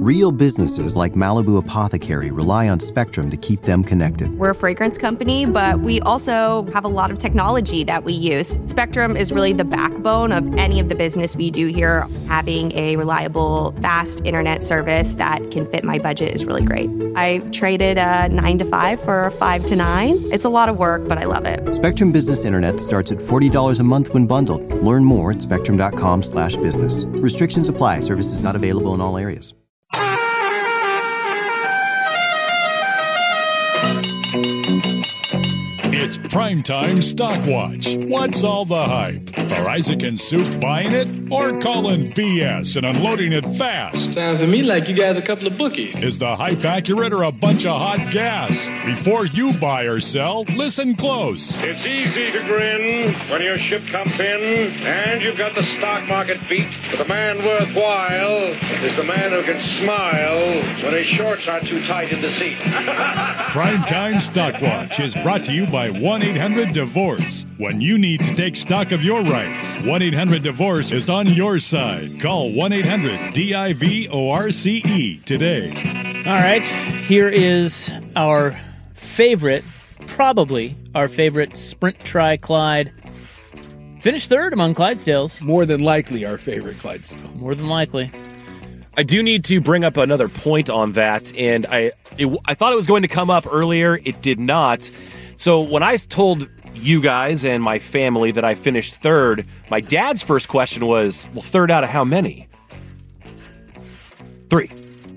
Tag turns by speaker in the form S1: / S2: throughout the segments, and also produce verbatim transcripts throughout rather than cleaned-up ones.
S1: Real businesses like Malibu Apothecary rely on Spectrum to keep them connected.
S2: We're a fragrance company, but we also have a lot of technology that we use. Spectrum is really the backbone of any of the business we do here. Having a reliable, fast internet service that can fit my budget is really great. I traded a nine to five for a five to nine. It's a lot of work, but I love it.
S1: Spectrum Business Internet starts at forty dollars a month when bundled. Learn more at spectrum.com slash business. Restrictions apply. Services not available in all areas.
S3: It's Primetime Stock Watch. What's all the hype? Are Isaac and Soup buying it or calling B S and unloading it fast?
S4: Sounds to me like you guys are a couple of bookies.
S3: Is the hype accurate or a bunch of hot gas? Before you buy or sell, listen close.
S5: It's easy to grin when your ship comes in and you've got the stock market beat. But the man worthwhile is the man who can smile when his shorts are too tight in the seat.
S3: Primetime Stock Watch is brought to you by one eight hundred divorce. When you need to take stock of your rights, one eight hundred divorce is on your side. Call one eight hundred D I V O R C E today.
S6: All right, here is our favorite, probably our favorite Sprint Tri Clyde. Finished third among Clydesdales.
S7: More than likely our favorite Clydesdale.
S6: More than likely.
S8: I do need to bring up another point on that, and I it, I thought it was going to come up earlier. It did not. So when I told you guys and my family that I finished third, my dad's first question was, well, third out of how many? Three.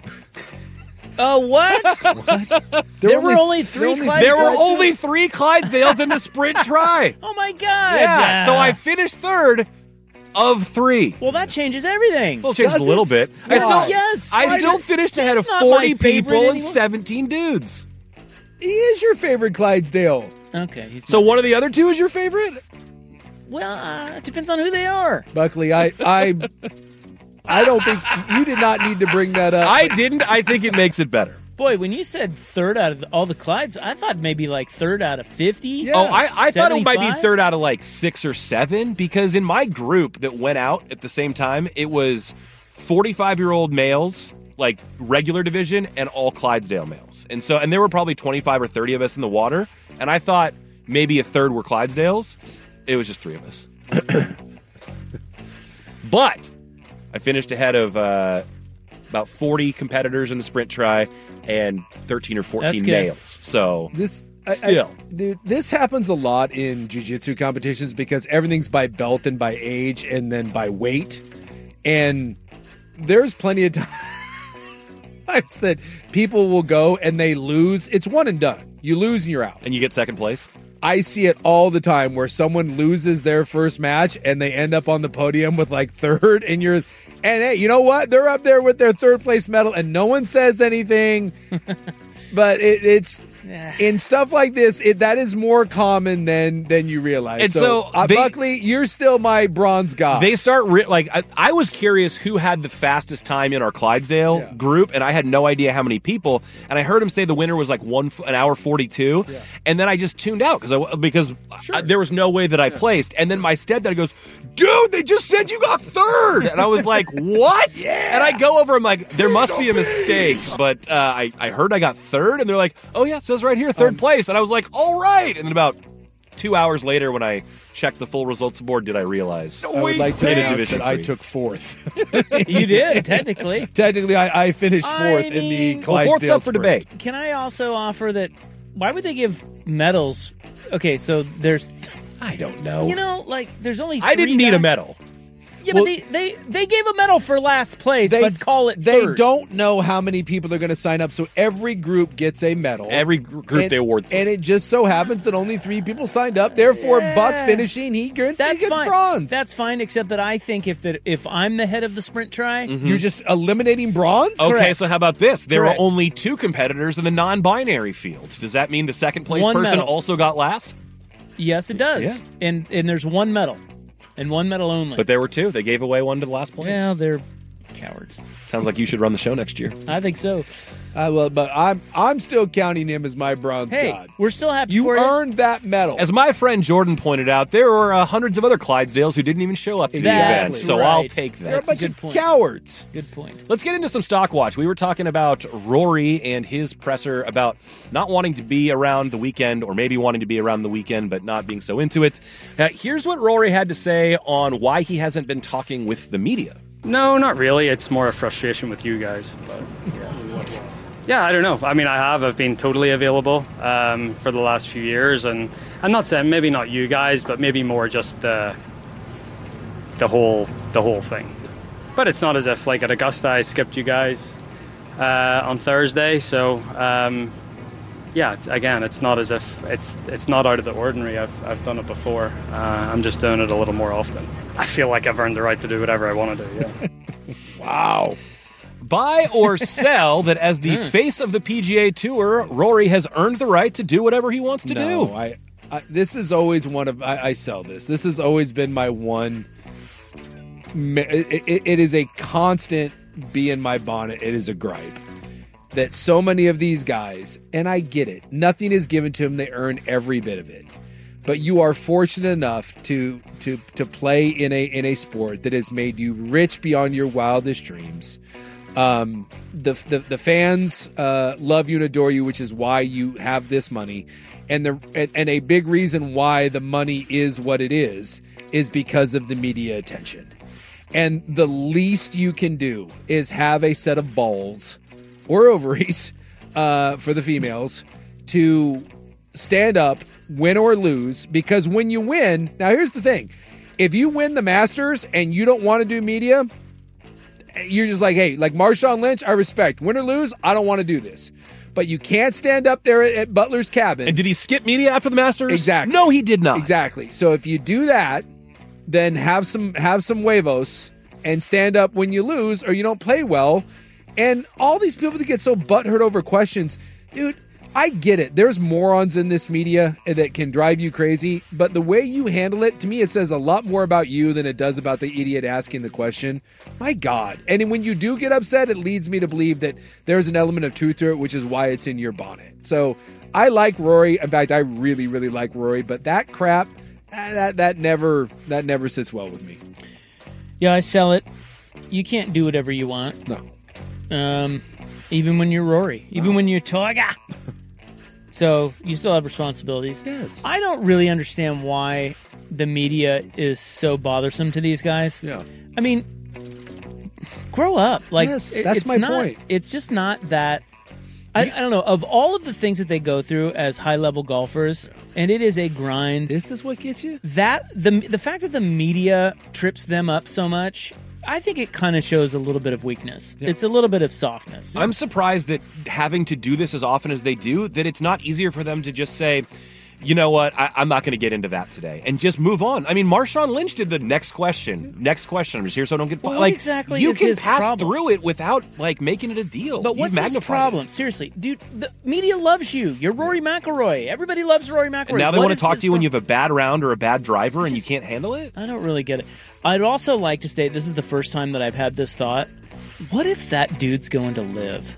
S6: Oh, what? what? There, there were only three
S8: only,
S6: Clydesdales?
S8: There were only three Clydesdales in the Sprint Tri.
S6: Oh, my God.
S8: Yeah, yeah, so I finished third of three.
S6: Well, that changes everything.
S8: Well, it changes
S6: Does
S8: a little
S6: it?
S8: bit.
S6: Well,
S8: I still,
S6: yes.
S8: I
S6: Why
S8: still
S6: did,
S8: finished ahead of forty people and seventeen dudes.
S7: He is your favorite Clydesdale.
S6: Okay. He's
S8: so one of the other two is your favorite?
S6: Well, uh, it depends on who they are.
S7: Buckley, I, I, I don't think you did not need to bring that up.
S8: I didn't. I think it makes it better.
S6: Boy, when you said third out of the, all the Clydes, I thought maybe like third out of fifty.
S7: Yeah.
S8: Oh, I, I thought it might be
S6: seventy-five?
S8: third out of like six or seven, because in my group that went out at the same time, it was forty-five-year-old males, like regular division, and all Clydesdale males. And so, and there were probably twenty-five or thirty of us in the water, and I thought maybe a third were Clydesdales. It was just three of us. But I finished ahead of uh, about forty competitors in the Sprint Tri and thirteen or fourteen males. So
S7: this
S8: still.
S7: I, I, dude, this happens a lot in jiu-jitsu competitions because everything's by belt and by age and then by weight. And there's plenty of times that people will go and they lose. It's one and done. You lose and you're out.
S8: And you get second place?
S7: I see it all the time where someone loses their first match and they end up on the podium with like third, and you're, and hey, you know what? They're up there with their third place medal and no one says anything. But it, it's in stuff like this, it, that is more common than than you realize.
S8: And
S7: so,
S8: so
S7: uh,
S8: they-
S7: Buckley, you're still my bronze guy.
S8: They start ri- like I, I was curious who had the fastest time in our Clydesdale
S7: Yeah.
S8: group, and I had no idea how many people. And I heard him say the winner was like one f- an hour forty two,
S7: Yeah.
S8: and then I just tuned out because I because
S7: Sure.
S8: I, there was no way that I placed. And then my stepdad goes, "Dude, they just said you got third," and I was like, "What?"
S7: Yeah.
S8: And I go over, I'm like, "There must be a mistake," but uh, I I heard I got third, and they're like, "Oh yeah, it says right here, third
S7: Um,
S8: place," and I was like, "All right." And then about two hours later, when I checked the full results board, did I realize
S7: I would like to
S8: in a
S7: announce
S8: division
S7: that I
S8: three.
S7: took fourth.
S6: You did, technically.
S7: Technically, I, I finished
S6: I
S7: fourth in
S6: mean-
S7: the
S8: Well,
S7: Clydesdale
S8: fourth's up for
S7: sprint.
S8: debate.
S6: Can I also offer that, why would they give medals? Okay, so there's,
S8: I don't know.
S6: you know, like, there's only three
S8: I didn't need a
S6: guys-
S8: medal.
S6: Yeah,
S7: Well-
S6: but they, they, they gave a medal for last place, but call it
S7: They
S6: third.
S7: don't know how many people are going to sign up, so every group gets a medal.
S8: Every gr- group
S7: and,
S8: they award three.
S7: and it just so happens that only three people signed up. Therefore,
S6: Yeah.
S7: Buck finishing, he gets,
S6: That's
S7: he gets
S6: fine.
S7: bronze.
S6: That's fine, except that I think if that if I'm the head of the Sprint Tri,
S7: You're just eliminating bronze.
S8: Okay,
S6: correct.
S8: so how about this? There
S6: Correct.
S8: are only two competitors in the non-binary field. Does that mean the second place
S6: One
S8: person
S6: medal.
S8: also got last?
S6: yes, it does.
S8: Yeah.
S6: And and there's one medal, and one medal only.
S8: But there were two. They gave away one to the last place.
S6: well, they're cowards.
S8: Sounds like you should run the show next year.
S6: I think so.
S7: I will, but I'm I'm still counting him as my bronze
S6: Hey,
S7: god.
S6: we're still happy
S7: You
S6: for you.
S7: earned that medal.
S8: As my friend Jordan pointed out, there were uh, hundreds of other Clydesdales who didn't even show up to the
S7: Exactly.
S8: event, so
S6: Right.
S8: I'll take
S7: They're a
S8: that.
S6: That's a
S7: bunch
S6: good
S7: of
S6: point.
S7: cowards.
S6: Good point.
S8: Let's get into some stock watch. We were talking about Rory and his presser about not wanting to be around the weekend, or maybe wanting to be around the weekend but not being so into it. Uh, here's what Rory had to say on why he hasn't been talking with the media.
S9: No, not really. It's more a frustration with you guys. But yeah. Yeah, I don't know. I mean, I have. I've been totally available um, for the last few years, and I'm not saying maybe not you guys, but maybe more just the the whole the whole thing. But it's not as if like at Augusta I skipped you guys uh, on Thursday. So um, yeah, it's, again, it's not as if it's it's not out of the ordinary. I've I've done it before. Uh, I'm just doing it a little more often. I feel like I've earned the right to do whatever I want to do. Yeah.
S7: Wow.
S8: Buy or sell that as the face of the P G A Tour, Rory has earned the right to do whatever he wants to
S7: no,
S8: do.
S7: I, I. This is always one of. I, I sell this. This has always been my one. It, it, it is a constant bee in my bonnet. It is a gripe that so many of these guys, and I get it. Nothing is given to them. They earn every bit of it. But you are fortunate enough to to to play in a in a sport that has made you rich beyond your wildest dreams. Um, the, the the fans uh, love you and adore you, which is why you have this money, and the and, and a big reason why the money is what it is is because of the media attention. And the least you can do is have a set of balls or ovaries uh, for the females to stand up, win or lose. Because when you win, now here's the thing: if you win the Masters and you don't want to do media, you're just like, hey, like Marshawn Lynch, I respect. Win or lose, I don't want to do this. But you can't stand up there at, at Butler's cabin.
S8: And did he skip media after the Masters?
S7: Exactly.
S8: No, he did not.
S7: Exactly. So if you do that, then have some have some huevos and stand up when you lose or you don't play well. And all these people that get so butthurt over questions, dude, I get it. There's morons in this media that can drive you crazy, but the way you handle it, to me, it says a lot more about you than it does about the idiot asking the question. My God. And when you do get upset, it leads me to believe that there's an element of truth to it, which is why it's in your bonnet. So I like Rory. In fact, I really, really like Rory, but that crap, that that never that never sits well with me.
S6: Yeah, I sell it. You can't do whatever you want.
S7: No.
S6: Um, even when you're Rory. Even
S7: No.
S6: when you're Tiger. So you still have responsibilities.
S7: Yes.
S6: I don't really understand why the media is so bothersome to these guys.
S7: Yeah.
S6: I mean, grow up. Like,
S7: Yes,
S6: it-
S7: that's
S6: it's
S7: my
S6: not,
S7: point.
S6: It's just not that. I, I don't know. Of all of the things that they go through as high level golfers, and it is a grind.
S7: This is what gets you?
S6: That the the fact that the media trips them up so much, I think it kind of shows a little bit of weakness.
S7: Yeah.
S6: It's a little bit of softness.
S8: I'm surprised that having to do this as often as they do, that it's not easier for them to just say, you know what, I, I'm not going to get into that today, and just move on. I mean, Marshawn Lynch did the next question. Next question. I'm just here so I don't get
S6: Well,
S8: like
S6: what exactly
S8: you
S6: is
S8: can
S6: his
S8: pass
S6: problem?
S8: through it without like making it a deal.
S6: But
S8: You've
S6: what's his
S8: magnified
S6: problem?
S8: it.
S6: Seriously, dude, the media loves you. You're Rory McIlroy. Everybody loves Rory McIlroy.
S8: And now they
S6: What
S8: want
S6: is
S8: to talk
S6: his
S8: to you when
S6: pro-
S8: you have a bad round or a bad driver and
S6: just-
S8: you can't handle it.
S6: I don't really get it. I'd also like to state this is the first time that I've had this thought. What if that dude's going to live?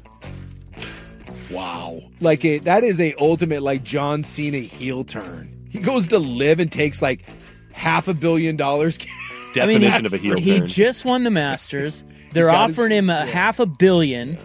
S7: Wow. Like a, that is a ultimate like John Cena heel turn. He goes to live and takes like half a billion dollars.
S8: Definition
S6: I mean, he,
S8: of a heel
S6: He
S8: turn.
S6: just won the Masters. They're
S7: got his-
S6: offering him a half a billion.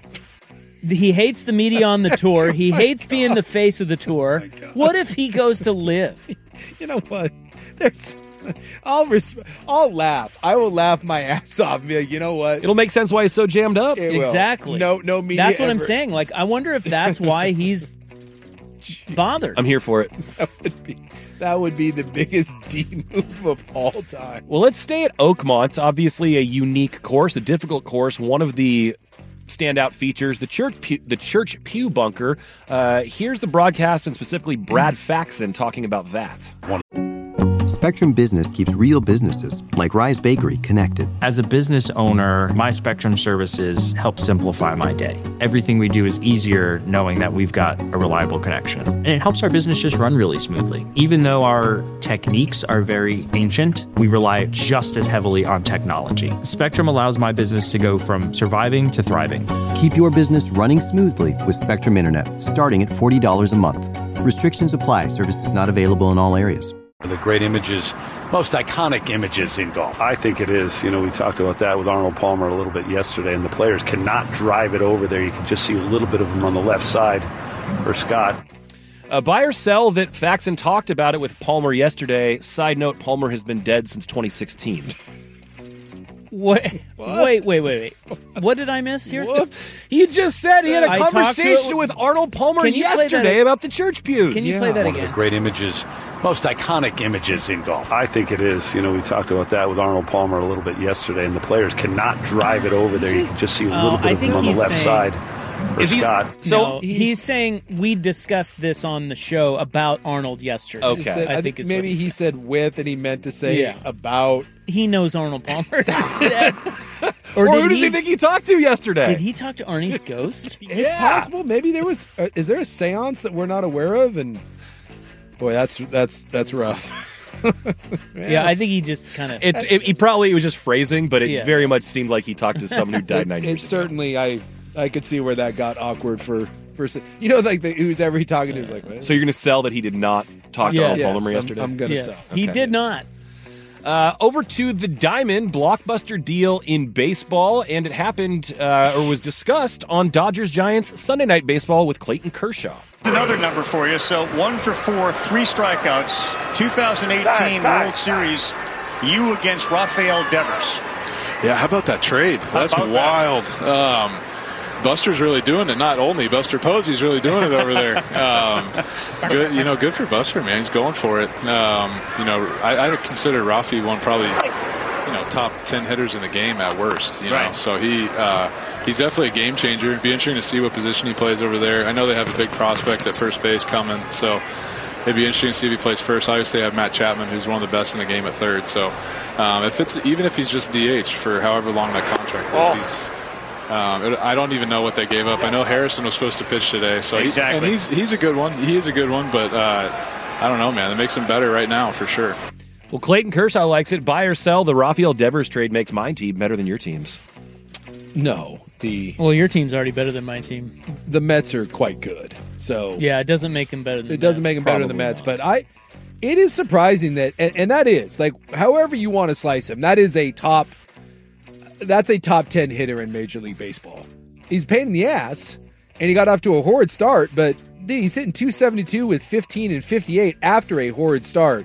S6: He hates the media on the tour. He hates being the face of the tour. What if he goes to live?
S7: You know what? There's I'll resp- I'll laugh. I will laugh my ass off. Be like, you know what?
S8: It'll make sense why he's so jammed up.
S7: It will.
S6: Exactly.
S7: No, no media.
S6: That's what I'm
S7: ever-
S6: saying. Like, I wonder if that's why he's bothered.
S8: I'm here for it.
S7: That would be that would be the biggest D move of all time.
S8: Well, let's stay at Oakmont. Obviously, a unique course, a difficult course. One of the standout features, the church pew, the church pew bunker. Uh, here's the broadcast, and specifically Brad Faxon talking about that.
S1: Spectrum Business keeps real businesses, like Rise Bakery, connected.
S10: As a business owner, my Spectrum services help simplify my day. Everything we do is easier knowing that we've got a reliable connection. And it helps our business just run really smoothly. Even though our techniques are very ancient, we rely just as heavily on technology. Spectrum allows my business to go from surviving to thriving.
S1: Keep your business running smoothly with Spectrum Internet, starting at forty dollars a month. Restrictions apply. Services not available in all areas.
S11: The great images, most iconic images in golf.
S12: I think it is. You know, we talked about that with Arnold Palmer a little bit yesterday, and the players cannot drive it over there. You can just see a little bit of them on the left side for Scott.
S8: A buy or sell that Faxon talked about it with Palmer yesterday. Side note, Palmer has been dead since twenty sixteen.
S6: Wait, wait, wait, wait, wait. What did I miss here?
S8: Whoops. He just said he had a
S6: I talked to
S8: conversation
S6: it-
S8: with Arnold Palmer
S6: Can you play that
S8: yesterday
S6: ag-
S8: about the church pews.
S6: Can you play that
S11: One of
S6: again?
S11: the great images, most iconic images in golf.
S12: I think it is. You know, we talked about that with Arnold Palmer a little bit yesterday, and the players cannot drive it over there. You can just see a little
S6: Oh,
S12: bit
S6: I
S12: of them
S6: think
S12: on the
S6: he's
S12: left
S6: saying-
S12: side for
S8: Is he-
S12: Scott.
S8: So
S6: no, he's saying we discussed this on the show about Arnold yesterday.
S8: Okay.
S7: He said-
S6: I,
S7: I
S6: think
S7: think
S6: is
S7: maybe
S6: what
S7: he
S6: he said.
S7: said with, and he meant to say
S6: Yeah.
S7: about.
S6: He knows Arnold Palmer.
S8: Or,
S6: did
S8: who does he, think he talked to yesterday?
S6: Did he talk to Arnie's ghost?
S7: It's possible. Maybe there was. Uh, is there a seance that we're not aware of? And boy, that's that's that's rough.
S6: Yeah, I think he just kind of.
S8: It's it, he probably it was just phrasing, but it
S6: Yes.
S8: very much seemed like he talked to someone who died nine
S7: It
S8: years ago.
S7: certainly, I I could see where that got awkward for for se- you know, like the, who's ever he talking to is like. What?
S8: So you're going to sell that he did not talk to
S6: Yeah.
S8: Arnold
S7: Yes,
S8: Palmer
S7: I'm-
S8: yesterday?
S7: I'm gonna
S6: Yes.
S7: sell.
S6: He
S8: Okay.
S6: did not.
S8: Uh, over to the Diamond blockbuster deal in baseball, and it happened uh, or was discussed on Dodgers Giants Sunday Night Baseball with Clayton Kershaw.
S13: Another number for you. So one for four, three strikeouts. twenty eighteen World Series. You against Rafael Devers.
S14: Yeah, how about that trade? That's
S13: about
S14: wild. Um, Buster's really doing it. Not only Buster Posey's really doing it over there. Um, good, you know, good for Buster, man. He's going for it. Um, you know, I, I consider Rafi one probably, you know, top ten hitters in the game at worst. You know,
S13: Right.
S14: so he uh, he's definitely a game changer. It'd be interesting to see what position he plays over there. I know they have a big prospect at first base coming, so it'd be interesting to see if he plays first. Obviously, they have Matt Chapman, who's one of the best in the game at third. So, um, if it's even if he's just D H for however long that contract is,
S13: Oh.
S14: he's. Um, it- I don't even know what they gave up. I know Harrison was supposed to pitch today, so he-
S13: Exactly.
S14: and he's he's a good one. He is a good one, but uh, I don't know, man. It makes him better right now for sure.
S8: Well, Clayton Kershaw likes it. Buy or sell, the Rafael Devers trade makes my team better than your team's.
S7: No, the
S6: Well, your team's already better than my team.
S7: the Mets are quite good. So
S6: Yeah, it doesn't make them better than.
S7: it doesn't make them better than the Mets, but I. It is surprising that, and, and that is like, however you want to slice him, that is a top. That's a top ten hitter in Major League Baseball. He's a pain in the ass, and he got off to a horrid start, but dude, he's hitting two seventy-two with fifteen and fifty-eight after a horrid start.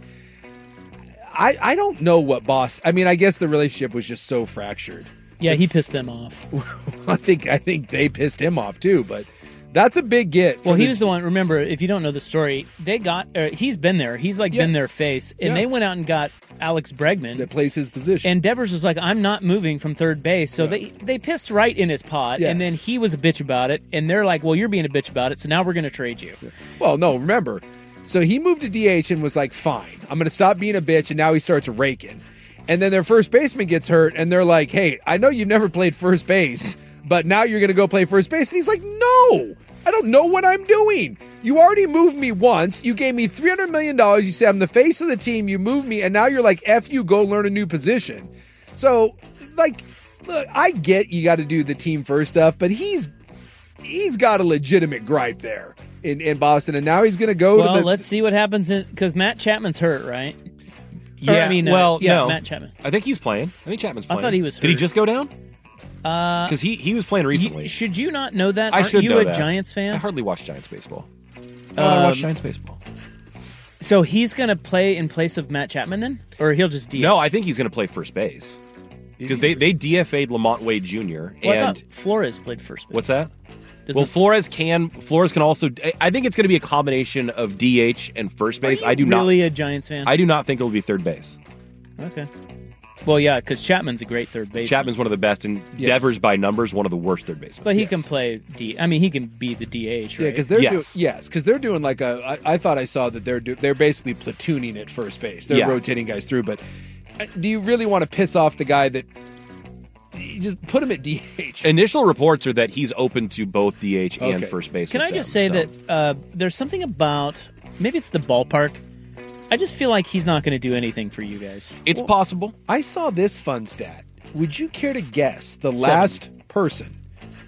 S7: I I don't know what Boston. I mean, I guess the relationship was just so fractured.
S6: Yeah, he pissed them off.
S7: I think I think they pissed him off too, but that's a big get. for
S6: Well, he
S7: the-
S6: was the one. Remember, if you don't know the story, they got. Uh, he's been there. He's like been
S7: Yes.
S6: their face, and
S7: Yeah.
S6: they went out and got Alex Bregman
S7: that plays his position.
S6: And Devers was like, "I'm not moving from third base." So they they pissed right in his pot,
S7: Yes.
S6: and then he was a bitch about it. And they're like, "Well, you're being a bitch about it, so now we're going to trade you."
S7: Well, no, remember. So he moved to D H and was like, fine, I'm going to stop being a bitch. And now he starts raking. And then their first baseman gets hurt. And they're like, hey, I know you've never played first base, but now you're going to go play first base. And he's like, no, I don't know what I'm doing. You already moved me once. You gave me three hundred million dollars. You said I'm the face of the team. You moved me. And now you're like, F you, go learn a new position. So, like, look, I get you got to do the team first stuff, but he's he's got a legitimate gripe there. In, in Boston, and now he's going to go
S6: Well,
S7: to the.
S6: let's see what happens because Matt Chapman's hurt, right? Or,
S8: Yeah,
S6: I mean, uh,
S8: well,
S6: yeah,
S8: no.
S6: Matt Chapman.
S8: I think he's playing. I think Chapman's
S6: I
S8: playing.
S6: thought he was
S8: Did he
S6: hurt.
S8: just go down?
S6: Uh,
S8: Because he, he was playing recently.
S6: you- should you not know that?
S8: I
S6: Aren't
S8: should
S6: you
S8: know
S6: a
S8: that.
S6: Giants fan?
S8: I hardly watch Giants baseball. I don't watch
S6: Um,
S8: Giants baseball.
S6: So he's going to play in place of Matt Chapman then, or he'll just D H?
S8: No, I think he's going to play first base because they, they D F A'd Lamont Wade Junior
S6: Well, I
S8: and
S6: thought Flores played first base.
S8: what's that?
S6: Does
S8: well,
S6: it-
S8: Flores can Flores can also. I think it's going to be a combination of D H and first base.
S6: Are you
S8: I do
S6: really
S8: not.
S6: a Giants fan?
S8: I do not think it'll be third base.
S6: Okay. Well, yeah, because Chapman's a great third baseman.
S8: Chapman's one of the best, and
S7: Yes.
S8: Devers by numbers one of the worst third basemen.
S6: But he can play D. I mean, he can be the D H, right?
S7: Yeah, because they're
S8: Yes.
S7: doing yes, because they're doing like a. I, I thought I saw that they're do, they're basically platooning at first base. They're
S8: Yeah.
S7: rotating guys through. But uh, do you really want to piss off the guy that? You just put him at D H.
S8: Initial reports are that he's open to both D H and
S7: Okay.
S8: first base.
S6: Can
S8: with
S6: I just
S8: them,
S6: say
S8: so.
S6: that uh, there's something about maybe it's the ballpark. I just feel like he's not going to do anything for you guys.
S8: It's possible.
S7: I saw this fun stat. Would you care to guess the last person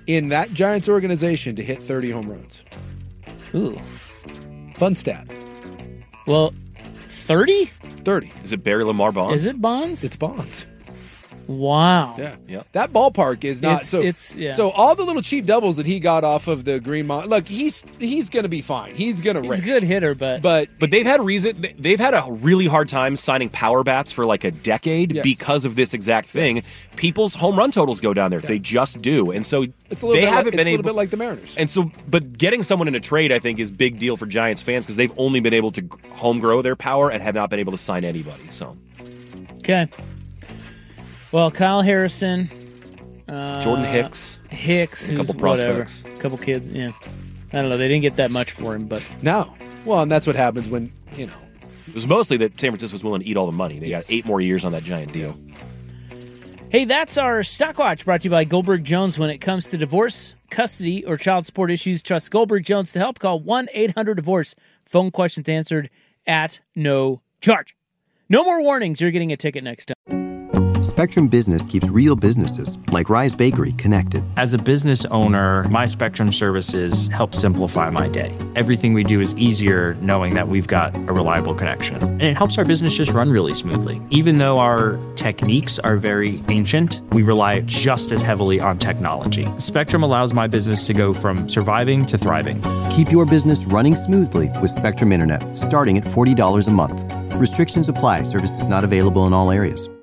S7: in that Giants organization to hit thirty home runs.
S6: Ooh.
S7: Fun stat.
S6: Well, thirty?
S7: thirty.
S8: Is it Barry Lamar Bonds?
S6: Is it Bonds?
S7: It's Bonds.
S6: Wow.
S7: Yeah.
S8: Yeah.
S7: That ballpark is not
S6: It's-
S7: so.
S6: it's- yeah.
S7: So all the little cheap doubles that he got off of the Green Mon. Look, he's he's going to be fine. He's going to
S6: He's
S7: rake.
S6: a good hitter, but
S7: But
S8: But they've had reason. They've had a really hard time signing power bats for like a decade
S7: Yes.
S8: because of this exact thing. People's home run totals go down there. They just do, and so
S7: it's a little
S8: they
S7: bit.
S8: haven't
S7: Like,
S8: been
S7: it's a little
S8: able.
S7: bit like the Mariners.
S8: And so, but getting someone in a trade, I think, is big deal for Giants fans because they've only been able to g- home grow their power and have not been able to sign anybody. So,
S6: okay. Well, Kyle Harrison, uh,
S8: Jordan Hicks,
S6: Hicks,
S8: a
S6: who's
S8: couple
S6: whatever,
S8: prospects.
S6: a couple kids. Yeah, I don't know. They didn't get that much for him, but
S7: No. Well, and that's what happens when, you know.
S8: it was mostly that San Francisco was willing to eat all the money. They got eight more years on that giant deal.
S6: hey, that's our Stock Watch brought to you by Goldberg Jones. When it comes to divorce, custody, or child support issues, trust Goldberg Jones to help. Call one eight hundred divorce. Phone questions answered at no charge. No more warnings. You're getting a ticket next time.
S1: Spectrum Business keeps real businesses, like Rise Bakery, connected.
S10: As a business owner, my Spectrum services help simplify my day. Everything we do is easier knowing that we've got a reliable connection. And it helps our business just run really smoothly. Even though our techniques are very ancient, we rely just as heavily on technology. Spectrum allows my business to go from surviving to thriving.
S1: Keep your business running smoothly with Spectrum Internet, starting at forty dollars a month. Restrictions apply. Services not available in all areas.